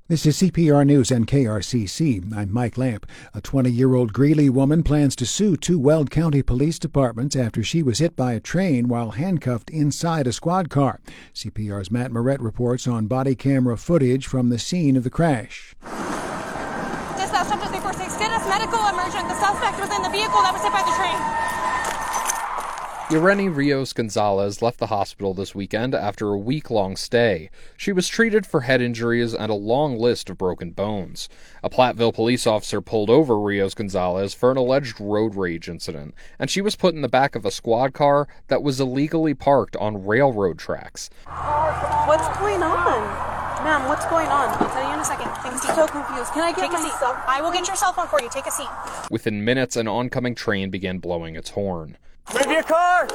This is CPR News and KRCC. I'm Mike Lamp. A 20-year-old Greeley woman plans to sue two Weld County police departments after she was hit by a train while handcuffed inside a squad car. CPR's Matt Moret reports on body camera footage from the scene of the crash. Dispatch 346, status medical emergent. The suspect was in the vehicle that was hit by the train. Irene Rios-Gonzalez left the hospital this weekend after a week-long stay. She was treated for head injuries and a long list of broken bones. A Platteville police officer pulled over Rios-Gonzalez for an alleged road rage incident, and she was put in the back of a squad car that was illegally parked on railroad tracks. What's going on? Ma'am, what's going on? I'll tell you in a second. I'm so confused. Can I get my cell phone? I will get your cell phone for you. Take a seat. Within minutes, an oncoming train began blowing its horn. Move your car!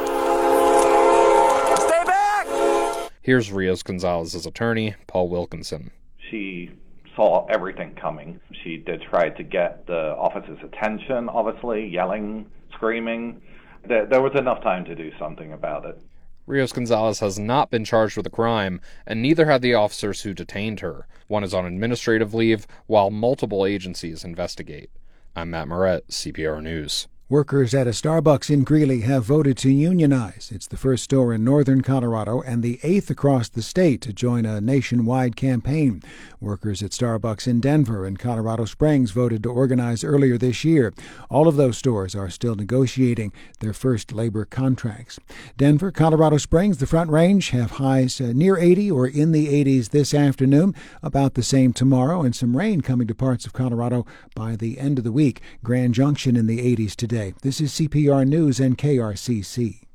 Stay back! Here's Rios-Gonzalez's attorney, Paul Wilkinson. She saw everything coming. She did try to get the officer's attention, obviously, yelling, screaming. There was enough time to do something about it. Rios-Gonzalez has not been charged with a crime, and neither have the officers who detained her. One is on administrative leave, while multiple agencies investigate. I'm Matt Moret, CPR News. Workers at a Starbucks in Greeley have voted to unionize. It's the first store in northern Colorado and the 8th across the state to join a nationwide campaign. Workers at Starbucks in Denver and Colorado Springs voted to organize earlier this year. All of those stores are still negotiating their first labor contracts. Denver, Colorado Springs, the Front Range have highs near 80 or in the 80s this afternoon, about the same tomorrow, and some rain coming to parts of Colorado by the end of the week. Grand Junction in the 80s today. This is CPR News and KRCC.